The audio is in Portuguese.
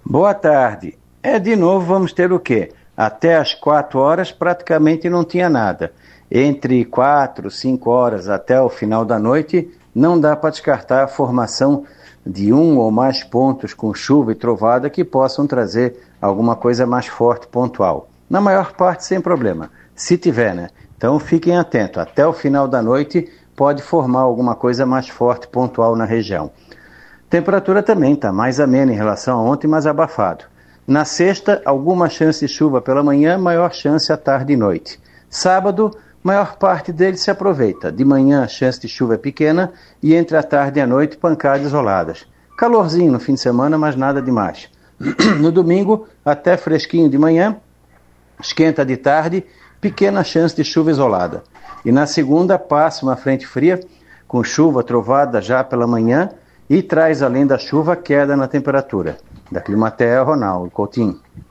Boa tarde. De novo vamos ter o quê? Até às 4 horas praticamente não tinha nada. Entre 4, 5 horas até o final da noite, não dá para descartar a formação de um ou mais pontos com chuva e trovada que possam trazer alguma coisa mais forte, pontual. Na maior parte sem problema, se tiver, né? Então fiquem atentos, até o final da noite pode formar alguma coisa mais forte, pontual na região. Temperatura também está mais amena em relação a ontem, mas abafado. Na sexta, alguma chance de chuva pela manhã, maior chance à tarde e noite. Sábado, maior parte dele se aproveita. De manhã, a chance de chuva é pequena e entre a tarde e a noite, pancadas isoladas. Calorzinho no fim de semana, mas nada demais. No domingo, até fresquinho de manhã, esquenta de tarde, pequena chance de chuva isolada. E na segunda, passa uma frente fria, com chuva, trovada já pela manhã, e traz, além da chuva, queda na temperatura. Da Climatea, Ronaldo Coutinho.